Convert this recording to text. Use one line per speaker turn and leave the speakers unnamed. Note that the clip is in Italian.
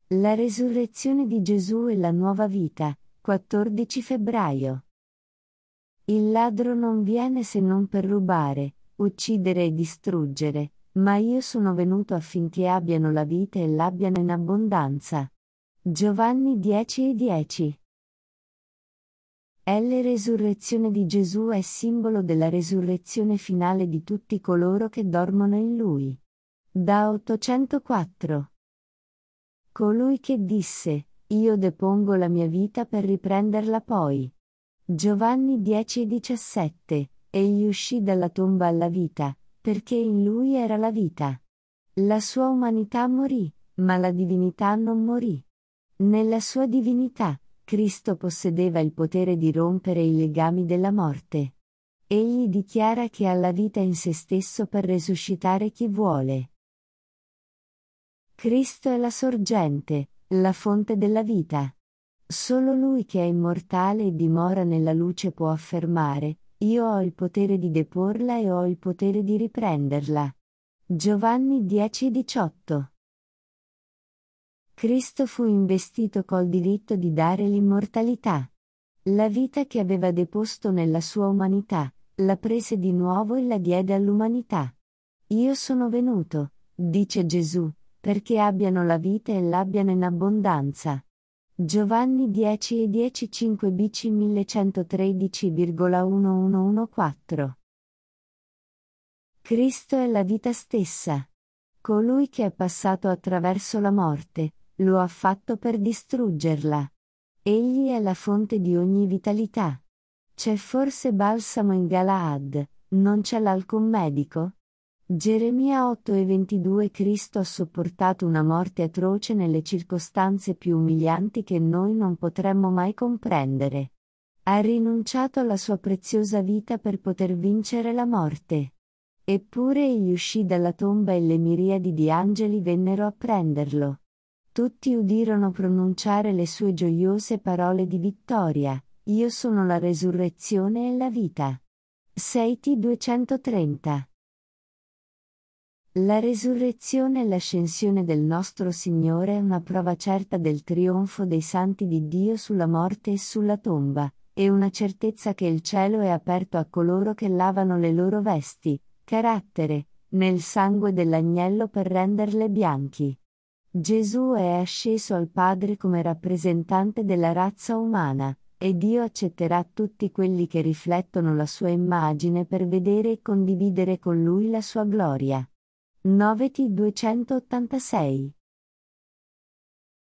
La resurrezione di Gesù e la nuova vita, 14 febbraio. Il ladro non viene se non per rubare, uccidere e distruggere, ma io sono venuto affinché abbiano la vita e l'abbiano in abbondanza. Giovanni 10:10. La resurrezione di Gesù è simbolo della resurrezione finale di tutti coloro che dormono in Lui. Da 804. Colui che disse, io depongo la mia vita per riprenderla poi. Giovanni 10:17, egli uscì dalla tomba alla vita, perché in lui era la vita. La sua umanità morì, ma la divinità non morì. Nella sua divinità, Cristo possedeva il potere di rompere i legami della morte. Egli dichiara che ha la vita in se stesso per resuscitare chi vuole. Cristo è la sorgente, la fonte della vita. Solo Lui che è immortale e dimora nella luce può affermare, io ho il potere di deporla e ho il potere di riprenderla. Giovanni 10:18. Cristo fu investito col diritto di dare l'immortalità. La vita che aveva deposto nella sua umanità, la prese di nuovo e la diede all'umanità. Io sono venuto, dice Gesù, perché abbiano la vita e l'abbiano in abbondanza. Giovanni 10:10 5 BC 1113,1114. Cristo è la vita stessa. Colui che è passato attraverso la morte, lo ha fatto per distruggerla. Egli è la fonte di ogni vitalità. C'è forse balsamo in Galaad, non c'è l'alcun medico? Geremia 8:22 Cristo ha sopportato una morte atroce nelle circostanze più umilianti che noi non potremmo mai comprendere. Ha rinunciato alla sua preziosa vita per poter vincere la morte. Eppure egli uscì dalla tomba e le miriadi di angeli vennero a prenderlo. Tutti udirono pronunciare le sue gioiose parole di vittoria, io sono la resurrezione e la vita. 6 230. La resurrezione e l'ascensione del nostro Signore è una prova certa del trionfo dei santi di Dio sulla morte e sulla tomba, e una certezza che il cielo è aperto a coloro che lavano le loro vesti, carattere, nel sangue dell'agnello per renderle bianchi. Gesù è asceso al Padre come rappresentante della razza umana, e Dio accetterà tutti quelli che riflettono la sua immagine per vedere e condividere con Lui la sua gloria. 9 286